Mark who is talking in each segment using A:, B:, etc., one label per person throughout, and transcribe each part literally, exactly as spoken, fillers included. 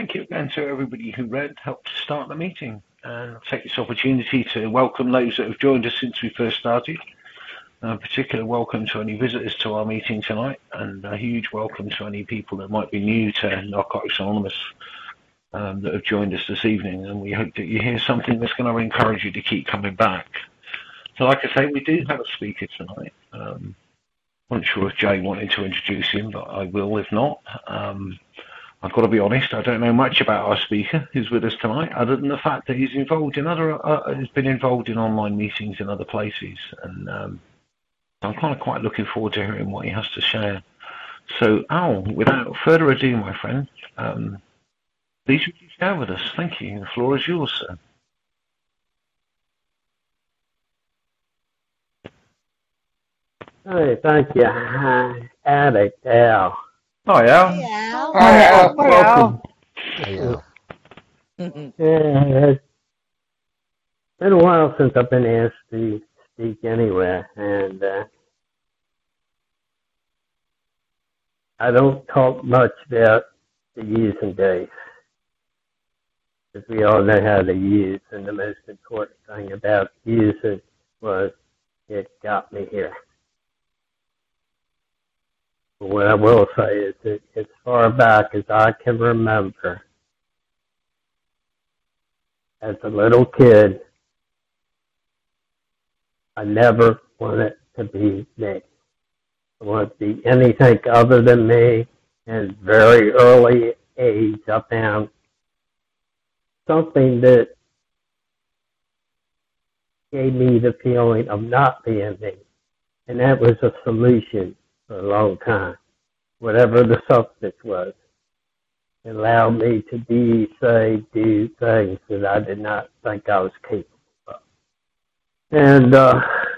A: Thank you again to everybody who read, helped to start the meeting. And I'll take this opportunity to welcome those that have joined us since we first started. A particular welcome to any visitors to our meeting tonight, and a huge welcome to any people that might be new to Narcotics Anonymous um, that have joined us this evening. And we hope that you hear something that's going to encourage you to keep coming back. So like I say, we do have a speaker tonight. Um, I'm not sure if Jay wanted to introduce him, but I will if not. Um, I've got to be honest, I don't know much about our speaker who's with us tonight, other than the fact that he's involved in other, uh, has been involved in online meetings in other places. And um, I'm kind of quite looking forward to hearing what he has to share. So, Al, without further ado, my friend, um, please would you share with us? Thank you. The floor is yours, sir.
B: Hey, thank you. Hi, Addict Al.
A: Hi, Al.
C: Hey, Al.
D: Hi, Al.
B: Welcome.
D: Hi, Al.
E: Hey, Al.
B: Yeah, it's been a while since I've been asked to speak anywhere, and uh, I don't talk much about the using days, because we all know how to use, and the most important thing about using was it got me here. But what I will say is that as far back as I can remember, as a little kid, I never wanted to be me. I wanted to be anything other than me. And very early age, I found something that gave me the feeling of not being me. And that was a solution for a long time. Whatever the substance was, it allowed me to be, say, do things that I did not think I was capable of. And uh,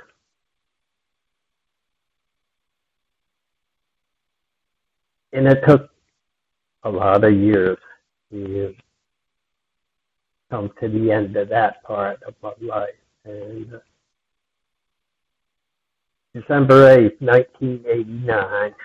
B: and it took a lot of years to come to the end of that part of my life. And uh, December eighth, nineteen eighty-nine,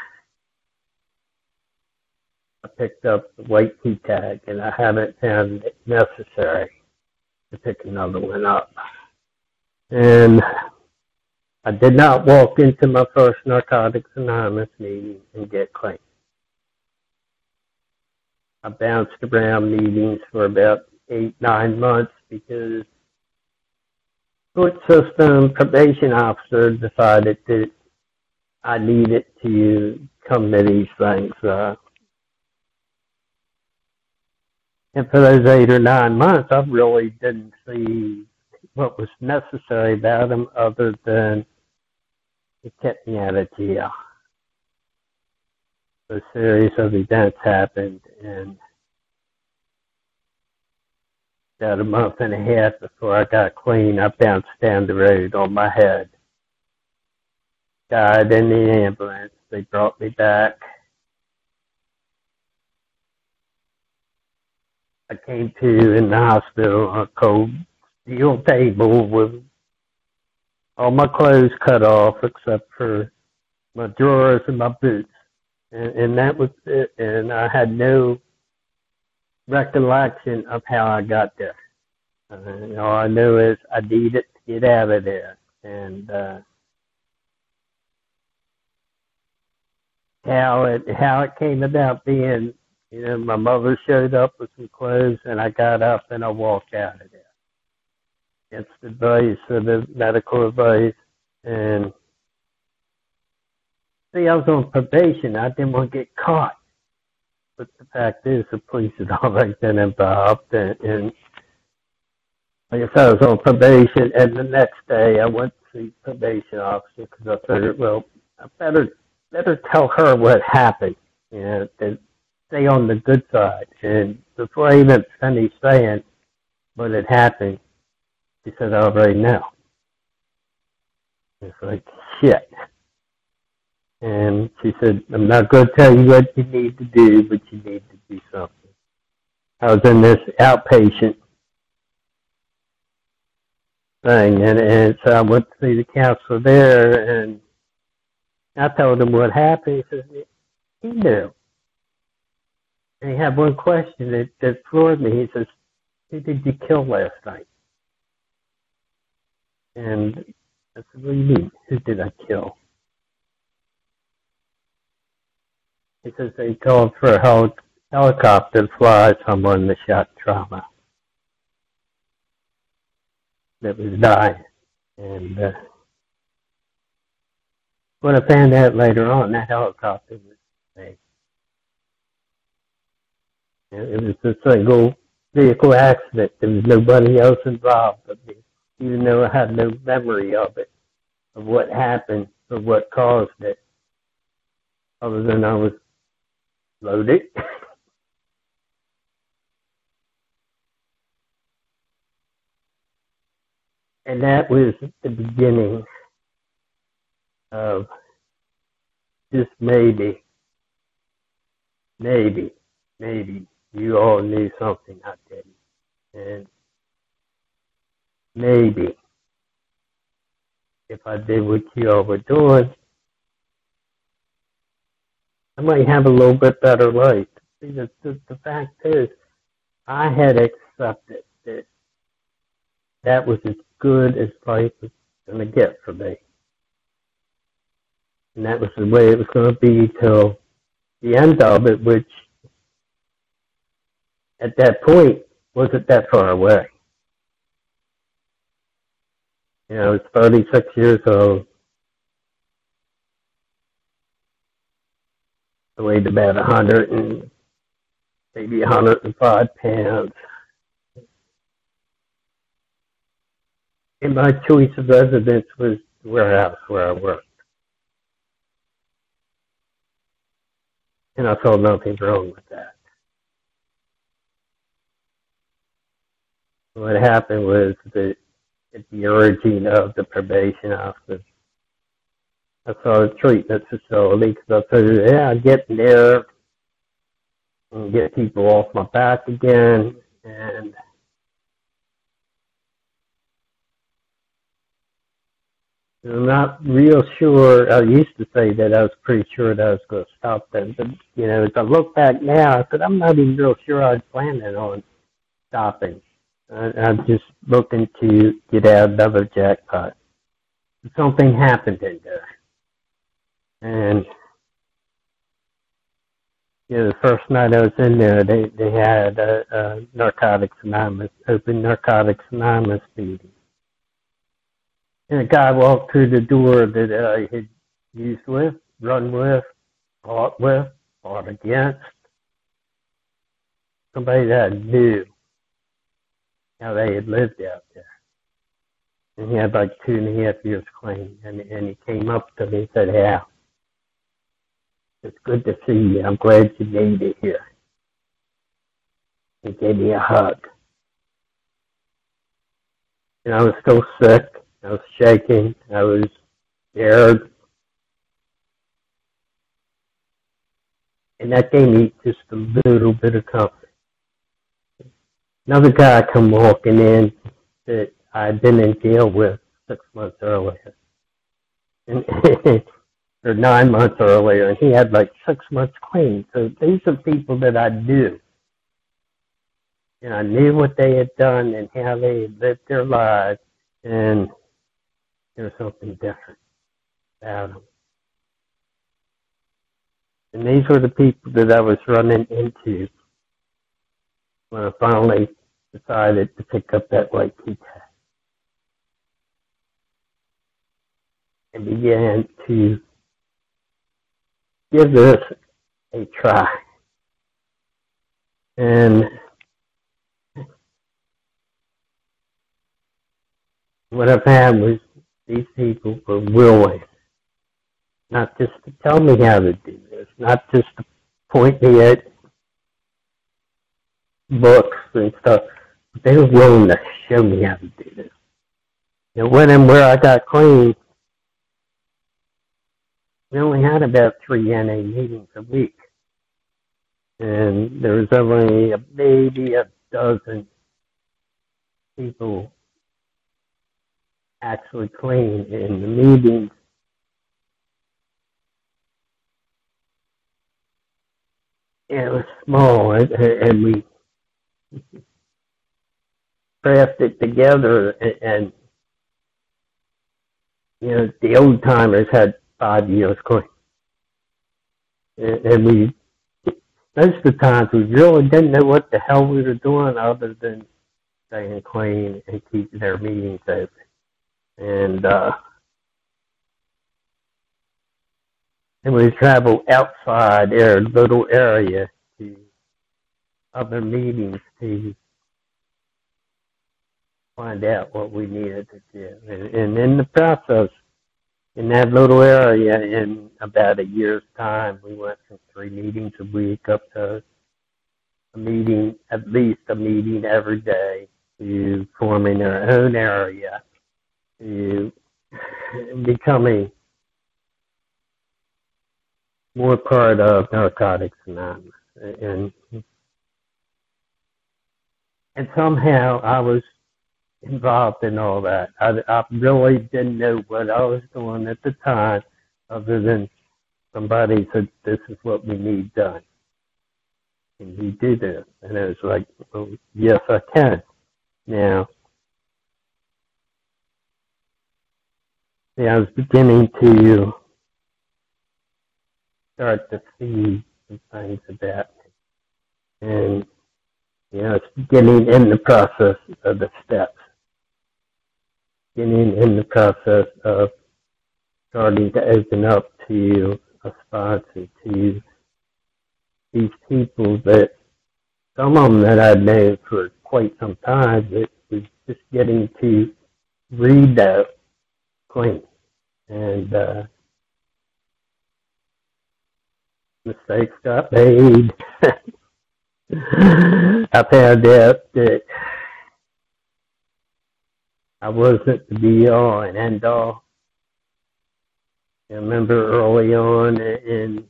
B: I picked up the white key tag, and I haven't found it necessary to pick another one up. And I did not walk into my first Narcotics Anonymous meeting and get clean. I bounced around meetings for about eight, nine months because court system probation officer decided that I needed to come to these things. Uh, and for those eight or nine months, I really didn't see what was necessary about them other than it kept me out of jail. A series of events happened, and about a month and a half before I got clean, I bounced down the road on my head. Died in the ambulance. They brought me back. I came to in the hospital on a cold steel table with all my clothes cut off except for my drawers and my boots. And, and that was it. And I had no recollection of how I got there. Uh, all I knew is I needed to get out of there. And uh, how it how it came about being, you know, my mother showed up with some clothes, and I got up and I walked out of there. Against the advice of the medical advice. And see, I was on probation. I didn't want to get caught. But the fact is, the police had already been involved. And, and like I said, I was on probation. And the next day, I went to see the probation officer because I figured, well, I better better tell her what happened. You know, and stay on the good side. And before I even finished saying what had happened, she said, I already know. It's like, shit. And she said, I'm not going to tell you what you need to do, but you need to do something. I was in this outpatient thing, and, and so I went to see the counselor there, and I told him what happened. He said, he knew. And he had one question that, that floored me. He says, who did you kill last night? And I said, what do you mean? Who did I kill? He says, they called for a hel- helicopter to fly someone in the shock trauma that was dying. And uh, when I found out later on, that helicopter was fake. It was a single vehicle accident. There was nobody else involved but me, even though I had no memory of it, of what happened or what caused it, other than I was loaded. And that was the beginning of just maybe, maybe, maybe you all knew something I didn't. And maybe if I did what you all were doing, I might have a little bit better life. See, the, the, the fact is, I had accepted that that was as good as life was going to get for me. And that was the way it was going to be till the end of it, which at that point wasn't that far away. You know, I was thirty-six years old. I weighed about a hundred and maybe a hundred and five pounds. And my choice of residence was the warehouse where I worked. And I saw nothing wrong with that. What happened was that at the urging of the probation officer, I saw a treatment facility because I said, yeah, I'd get in there and get people off my back again. And I'm not real sure. I used to say that I was pretty sure that I was going to stop them. But, you know, as I look back now, I said, I'm not even real sure I was planning on stopping. I, I'm just looking to get out another jackpot. Something happened in there. And, you know, the first night I was in there, they, they had a, a Narcotics Anonymous, Open Narcotics Anonymous meeting. And a guy walked through the door that I had used with, run with, fought with, fought against. Somebody that I knew how they had lived out there. And he had like two and a half years clean. And, and he came up to me and said, Hal, it's good to see you. I'm glad you made it here. He gave me a hug. And I was still sick. I was shaking. I was scared. And that gave me just a little bit of comfort. Another guy come walking in that I'd been in jail with six months earlier. And or nine months earlier, and he had like six months clean. So these are people that I knew. And I knew what they had done and how they had lived their lives. And there was something different about them. And these were the people that I was running into when I finally decided to pick up that white key tag and began to give this a try. And what I found was these people were willing, not just to tell me how to do this, not just to point me at books and stuff, but they were willing to show me how to do this. And when and where I got clean, we only had about three N A meetings a week. And there was only a, maybe a dozen people actually clean in the meetings. it was small, and, and we crafted together, and, and you know, the old timers had five years clean, and, and we most of the times we really didn't know what the hell we were doing other than staying clean and keeping their meetings open. And uh, and we travel outside their little area to other meetings to find out what we needed to do. And, and in the process, in that little area, in about a year's time, we went from three meetings a week up to a meeting, at least a meeting every day, to forming our own area, to becoming more part of Narcotics Anonymous. And, and somehow I was involved in all that. I, I really didn't know what I was doing at the time, other than somebody said, "This is what we need done. Can you do this?" And it was like, well, yes, I can. Now, yeah, I was beginning to start to see some things about me. And, you know, it's beginning in the process of the steps. Beginning in the process of starting to open up to a sponsor, to these people that, some of them that I'd known for quite some time, that was just getting to read that clean. And uh, mistakes got made. I found out that I wasn't the be all and end all. I remember early on in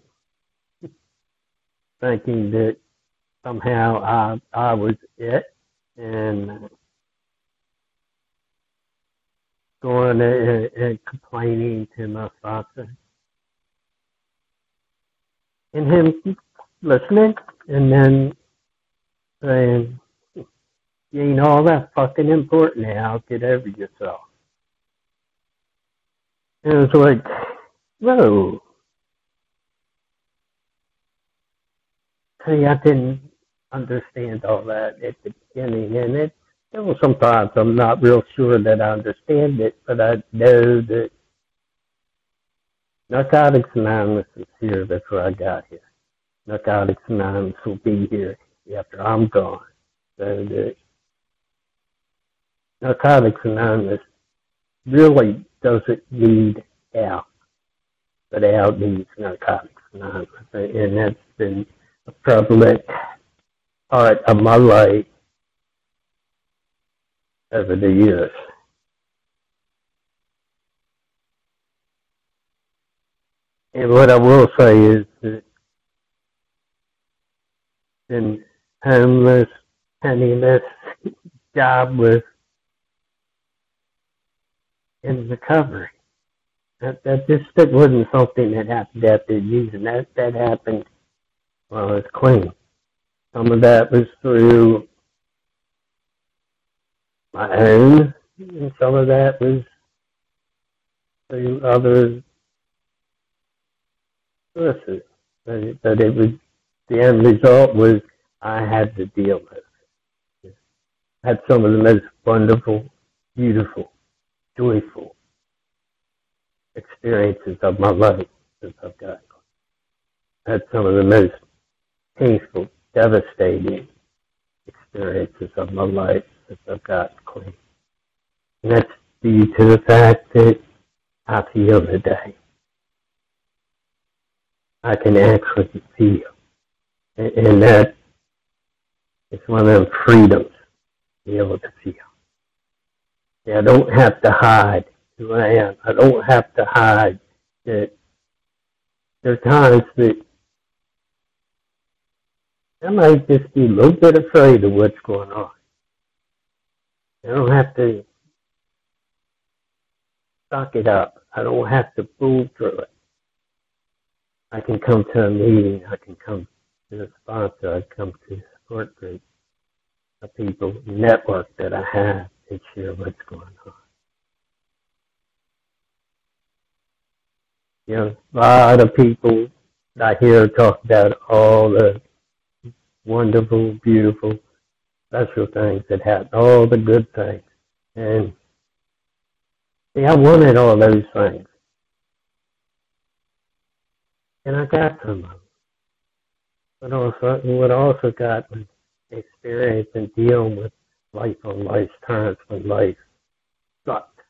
B: thinking that somehow I I was it, and going and, and complaining to my sponsor, and him listening, and then saying, "You ain't all that fucking important now. Get over yourself." And it was like, whoa. See, I didn't understand all that at the beginning, and it, there were sometimes I'm not real sure that I understand it, but I know that Narcotics Anonymous is here before I got here. Narcotics Anonymous will be here after I'm gone. So that Narcotics Anonymous really doesn't need out, but out needs Narcotics Anonymous, and that's been a prevalent part of my life over the years. And what I will say is that been homeless, penniless, jobless, in recovery. That, that just that wasn't something that happened after using. That that happened while I was clean. Some of that was through my own, and some of that was through other sources. But it, but it was, the end result was I had to deal with it. I had some of the most wonderful, beautiful, joyful experiences of my life since I've got clean. I had some of the most painful, devastating experiences of my life since I've got clean. And that's due to the fact that I feel today. I can actually feel. And, and that is one of them freedoms, to be able to feel. I don't have to hide who I am. I don't have to hide that there are times that I might just be a little bit afraid of what's going on. I don't have to suck it up. I don't have to fool through it. I can come to a meeting. I can come to a sponsor, I come to a support group, a people network that I have to share what's going on. You know, a lot of people I hear talk about all the wonderful, beautiful, special things that happen, all the good things. And see, I wanted all those things. And I got some of them. But also, what also got was experience in dealing with life on life's terms when life sucked.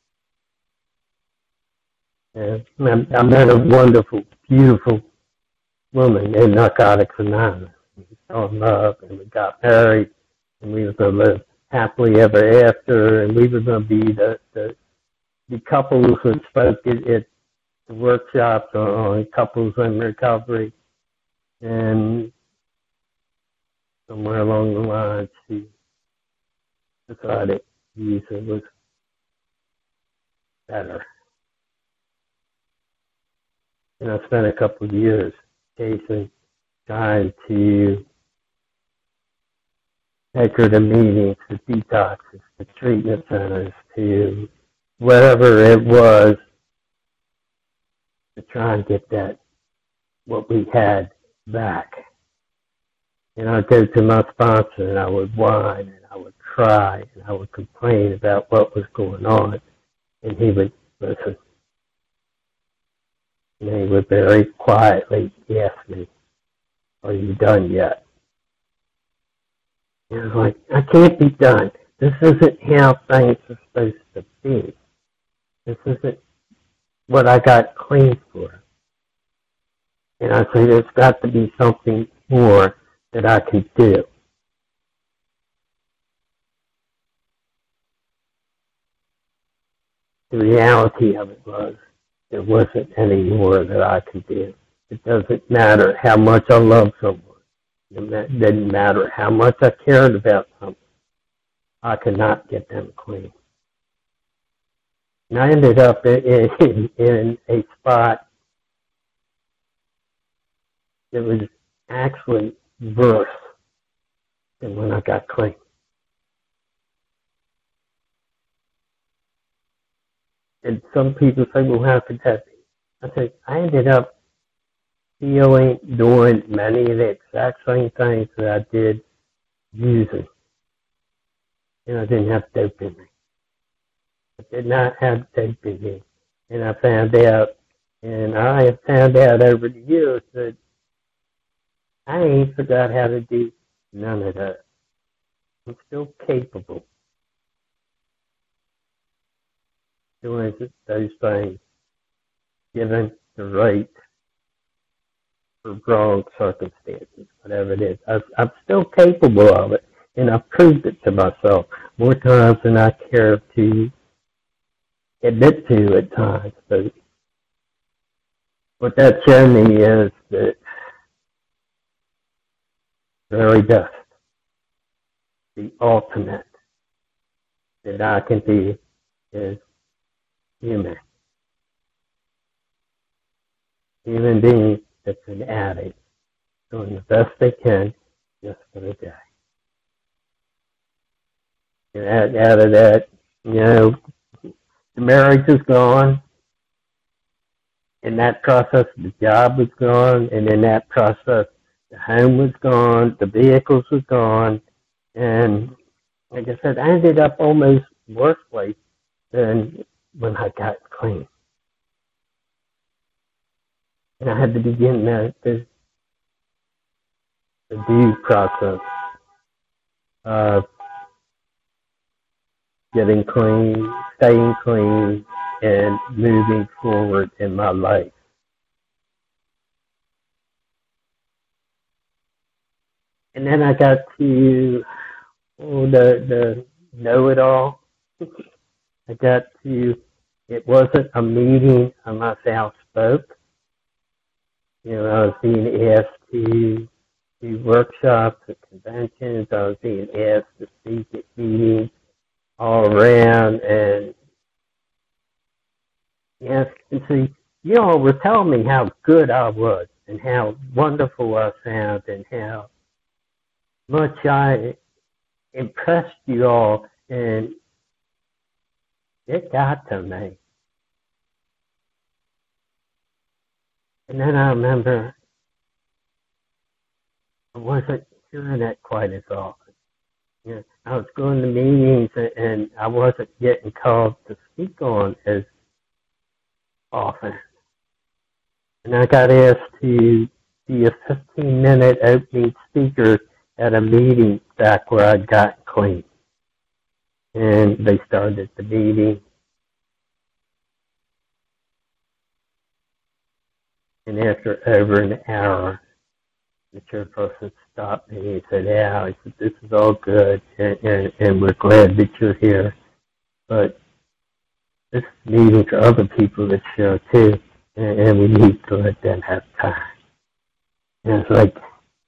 B: And I met a wonderful, beautiful woman in Narcotics Anonymous. We fell in love and we got married and we were going to live happily ever after, and we were going to be the, the, the couples that spoke at, at the workshops on couples in recovery. And somewhere along the line, she decided use it was better. And I spent a couple of years chasing, trying to take her to meetings, to detoxes, to treatment centers, to whatever it was, to try and get that, what we had, back. And I'd go to my sponsor and I would whine and I would cry and I would complain about what was going on. And he would listen. And he would very quietly ask me, "Are you done yet?" And I was like, "I can't be done. This isn't how things are supposed to be. This isn't what I got clean for." And I said, "There's got to be something more that I can do." The reality of it was, there wasn't any more that I could do. It doesn't matter how much I love someone. It didn't matter how much I cared about someone. I could not get them clean. And I ended up in, in, in a spot that was actually worse than when I got clean. And some people say, "Well, how could that be?" I said, I ended up feeling, doing many of the exact same things that I did using. And I didn't have dope in me. I did not have dope in me. And I found out, and I have found out over the years that I ain't forgot how to do none of that. I'm still capable doing those things, given the right or wrong circumstances, whatever it is. I, I'm still capable of it, and I've proved it to myself more times than I care to admit to at times. But what that showed me is that very best, the ultimate that I can be is human. Human being that's an addict, doing the best they can just for the day. And out, out of that, you know, the marriage is gone. In that process, the job was gone. And in that process, the home was gone. The vehicles were gone. And like I said, I ended up almost worse place than when I got clean. And I had to begin the, the, the due process of getting clean, staying clean, and moving forward in my life. And then I got to oh, the the know-it-all. I got to, it wasn't a meeting unless Al spoke. You know, I was being asked to do workshops at conventions. I was being asked to speak at meetings all around. And yes, and see, you all were telling me how good I was and how wonderful I sound and how much I impressed you all, and it got to me. And then I remember I wasn't hearing that quite as often. You know, I was going to meetings and I wasn't getting called to speak on as often. And I got asked to be a fifteen-minute opening speaker at a meeting back where I'd gotten clean. And they started the meeting. And after over an hour, the chairperson stopped me and said, "Yeah, I said, this is all good, and, and, and we're glad that you're here. But this meeting for other people that share too, and, and we need to let them have time." And it's like,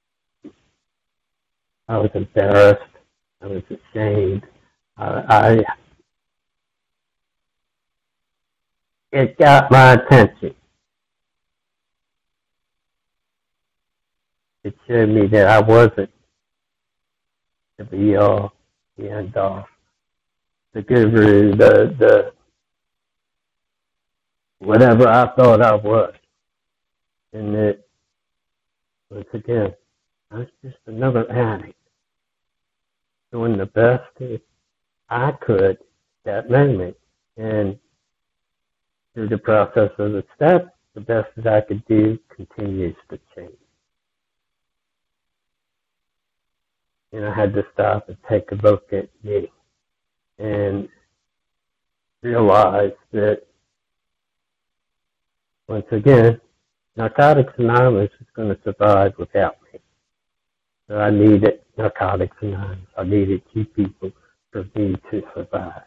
B: I was embarrassed. I was ashamed. I, I it got my attention. It showed me that I wasn't the be all, the end all, the guru, the the whatever I thought I was. And that, once again, I was just another addict doing the best that I could that moment. And through the process of the steps, the best that I could do continues to change. And I had to stop and take a look at me and realize that, once again, Narcotics Anonymous is going to survive without me. So I needed Narcotics Anonymous. I needed you people for me to survive.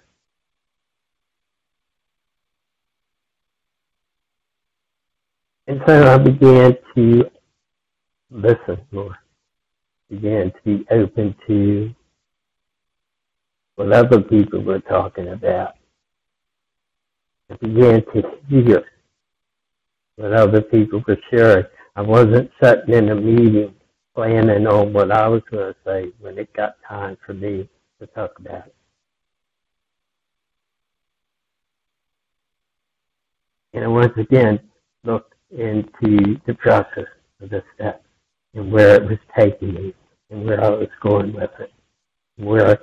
B: And so I began to listen more. Began to be open to what other people were talking about. I began to hear what other people were sharing. I wasn't sitting in a meeting planning on what I was going to say when it got time for me to talk about it. And I once again looked into the process of the steps and where it was taking me and where I was going with it. Where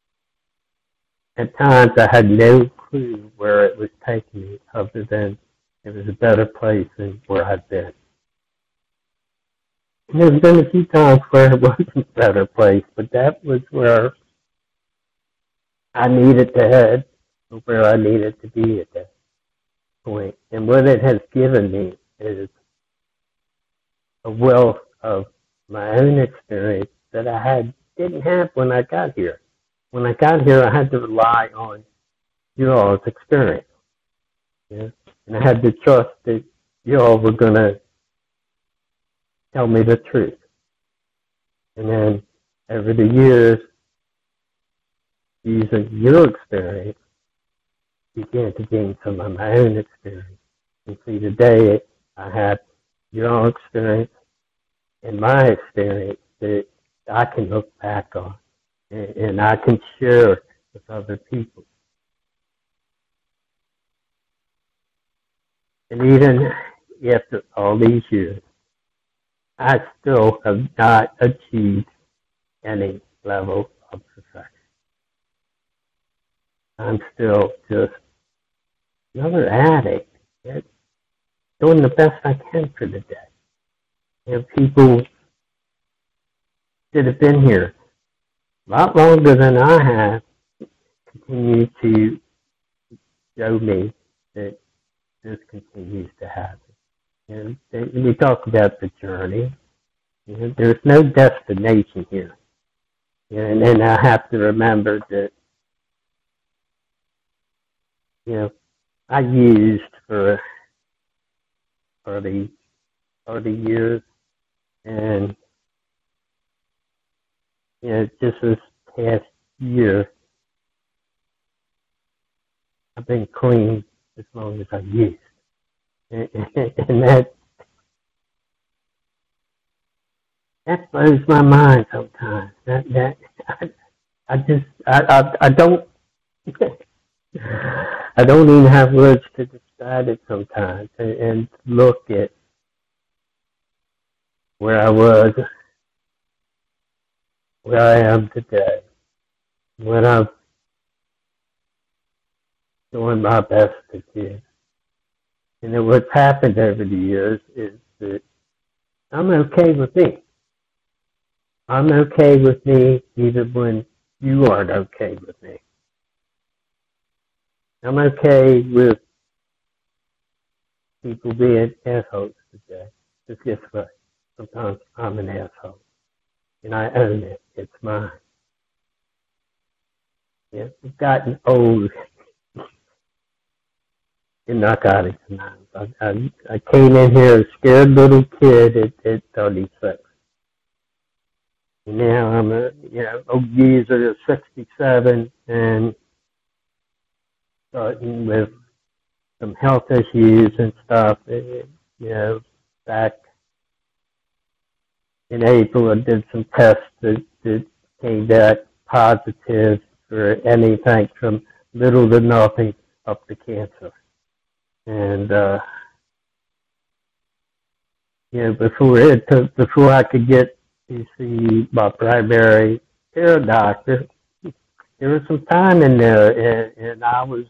B: at times I had no clue where it was taking me other than it was a better place than where I'd been. And there's been a few times where it wasn't a better place, but that was where I needed to head, where I needed to be at that point. And what it has given me is a wealth of my own experience that I had didn't have when I got here. When I got here, I had to rely on you all's experience. Yeah? And I had to trust that you all were going to tell me the truth. And then over the years, using your experience, began to gain some of my own experience. And see, today I have your own experience and my experience that I can look back on and, and I can share with other people. And even after all these years, I still have not achieved any level of perfection. I'm still just another addict doing the best I can for the day. And people that have been here a lot longer than I have continue to show me that this continues to happen. And we talk about the journey. You know, there's no destination here. And then I have to remember that, you know, I used for for the for the years, and you know, just this past year, I've been clean as long as I used, and, and that that blows my mind sometimes. That that I, I just I, I I don't I don't even have words to describe it sometimes, and, and look at where I was, where I am today, what I'm doing my best to do. And then what's happened over the years is that I'm okay with me. I'm okay with me even when you aren't okay with me. I'm okay with people being assholes today. Just guess what? Sometimes I'm an asshole. And I own it. It's mine. Yeah, I've gotten old in narcotics now. I, I, I came in here a scared little kid at, at thirty-six. And now I'm a, you know, old geezer at sixty-seven and starting with some health issues and stuff. It, you know, back in April, I did some tests that, that came back positive for anything from little to nothing up to cancer. And, uh, you know, before it took, before I could get to see my primary care doctor, there was some time in there, and, and I was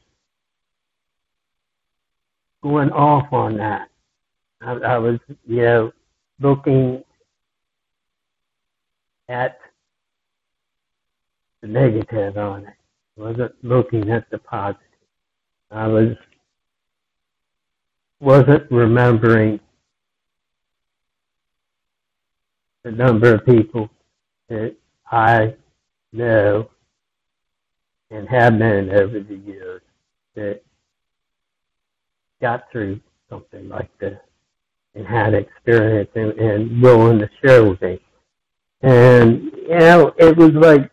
B: going off on that. I, I was, you know, looking at the negative on it. I wasn't looking at the positive. I was wasn't remembering the number of people that I know and have known over the years that got through something like this and had experience and, and willing to share with me. And, you know, it was like,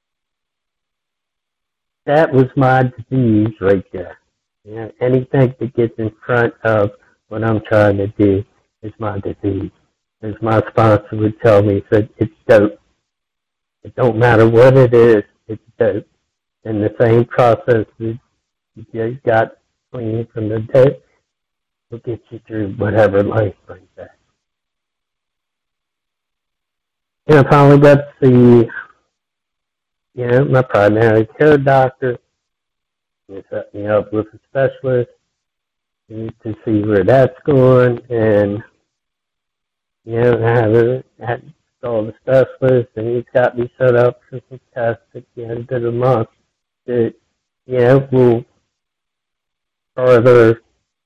B: that was my disease right there. You know, anything that gets in front of what I'm trying to do is my disease. As my sponsor would tell me, he said, it's dope. It don't matter what it is, it's dope. And the same process that you got clean from the dope will get you through whatever life brings back. And I finally got to see, you know, my primary care doctor. He set me up with a specialist to see where that's going. And, you know, I have a, had all the specialist, and he's got me set up for some tests at the end of the month that, you know, will further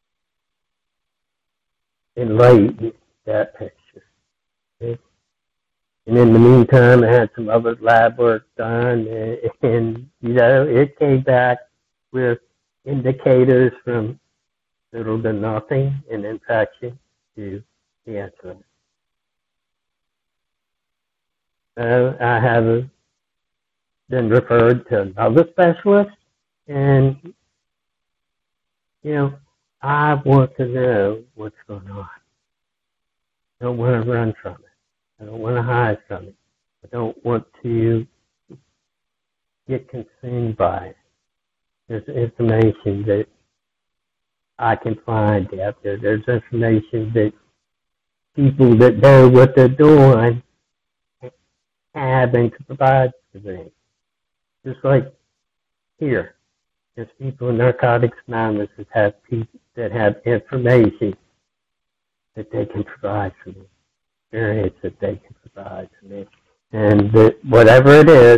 B: enlighten that picture. Okay? And in the meantime, I had some other lab work done, and, and you know, it came back with indicators from little to nothing in infection to cancer. So I have been referred to another specialist, and, you know, I want to know what's going on. I don't want to run from it. I don't want to hide from it. I don't want to get consumed by it. There's information that I can find out there. There's information that people that know what they're doing have and can provide to me. Just like here, there's people in Narcotics Anonymous that have people that have information that they can provide for me. Experience that they can provide to me. And that whatever it is,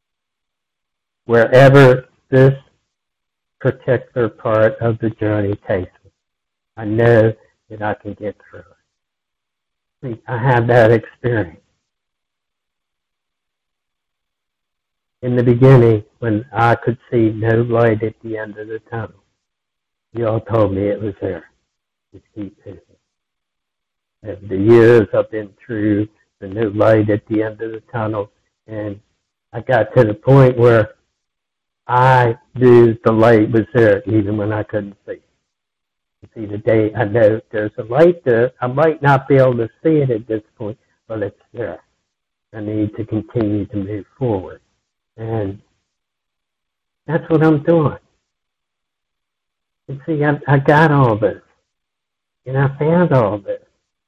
B: wherever this particular part of the journey takes me, I know that I can get through it. I have that experience. In the beginning, when I could see no light at the end of the tunnel, you all told me it was there. Just keep moving. Over the years, I've been through the no light at the end of the tunnel, and I got to the point where I knew the light was there even when I couldn't see. You see, today I know there's a light there. I might not be able to see it at this point, but it's there. I need to continue to move forward. And that's what I'm doing. You see, I, I got all this. And I found all this.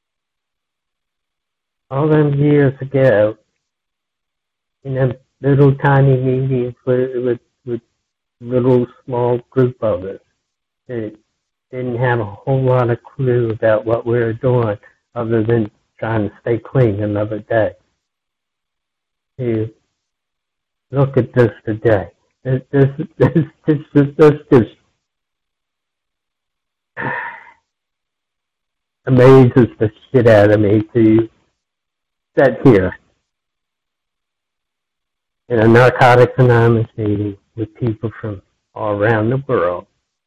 B: All them years ago, in them little tiny meetings with, with, with little small group of us that didn't have a whole lot of clue about what we were doing other than trying to stay clean another day. To look at this today. This, this, this, this, this, this, this amazes the shit out of me to sit here in a Narcotics Anonymous meeting with people from all around the world.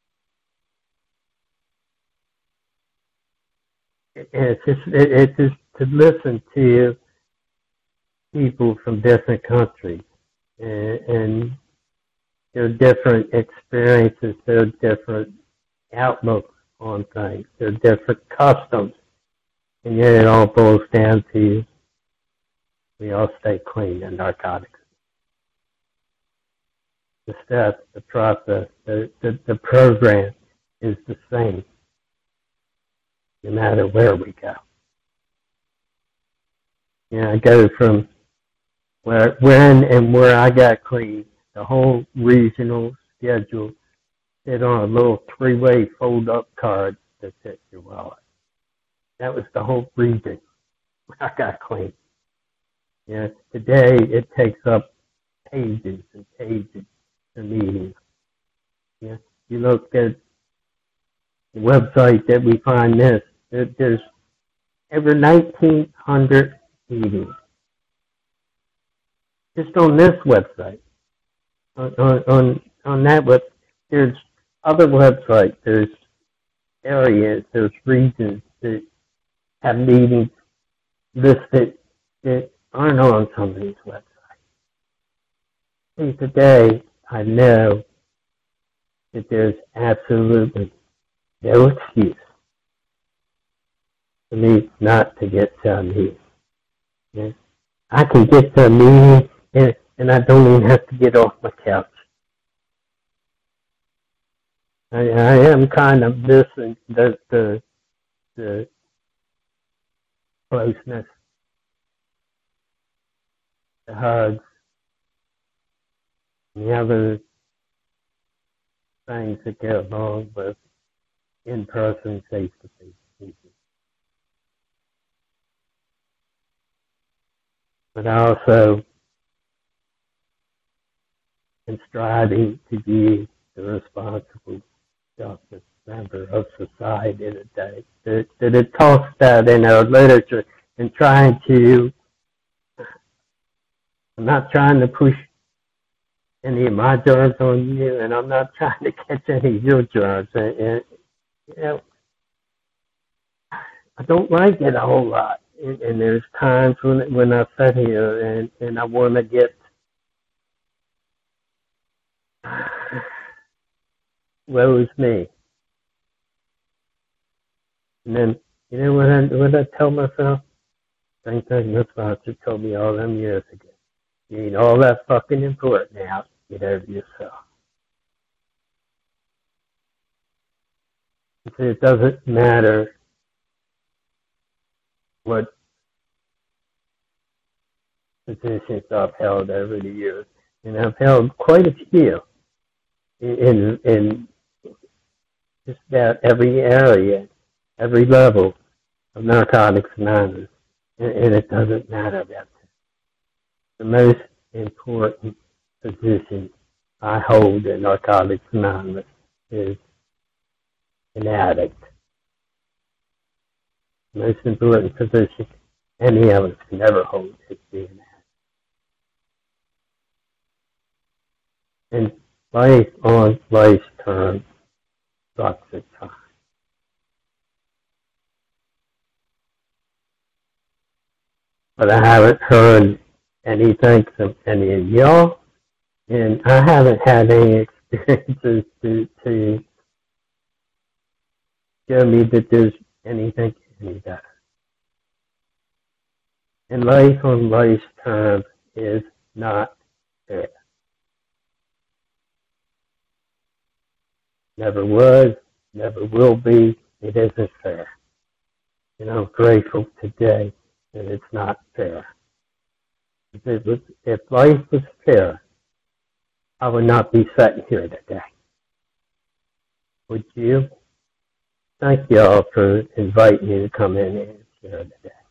B: And it's just, it, it's just to listen to people from different countries and, and their different experiences, their different outlooks on things, their different customs, and yet it all boils down to we all stay clean in narcotics. The steps, the process, the, the, the program is the same, no matter where we go. Yeah, I go from where, when and where I got clean, the whole regional schedule fit on a little three-way fold-up card that fits your wallet. That was the whole region where I got clean. Yeah, today it takes up pages and pages of meetings. Yeah, you look at the website that we find this, there, there's over nineteen hundred meetings. Just on this website. On, on, on that web, there's other websites, there's areas, there's regions that have meetings listed that aren't on some of these websites. See, today, I know that there's absolutely no excuse for me not to get to a meeting. Yeah? I can get to a meeting and, and I don't even have to get off my couch. I, I am kind of missing the, the, the closeness, the hugs, and the other things that go along with in-person, face-to-face meetings. But I also am striving to be the responsible justice member of society today. That, that it talks about in our literature and trying to, I'm not trying to push any of my germs on you, and I'm not trying to catch any of your germs. And, and you know, I don't like it a whole lot. And, and there's times when when I sit here and, and I want to get, woe is me. And then, you know what I, what I tell myself? Same thing Miss Foster told me all them years ago. You ain't all that fucking important now. Get over yourself. See, it doesn't matter what positions I've held over the years. And I've held quite a few in, in just about every area, every level of Narcotics Anonymous. And, and it doesn't matter about that. The most important position I hold in Narcotics Anonymous is an addict. The most important position any of us can ever hold is being an addict. And life on life's terms sucks at times. But I haven't heard anything from any of y'all, and I haven't had any experiences to, to show me that there's anything any better. And life on life's terms is not fair. Never was, never will be. It isn't fair. And I'm grateful today that it's not fair. If, it was, if life was fair, I would not be sitting here today. Would you? Thank you all for inviting me to come in and share today.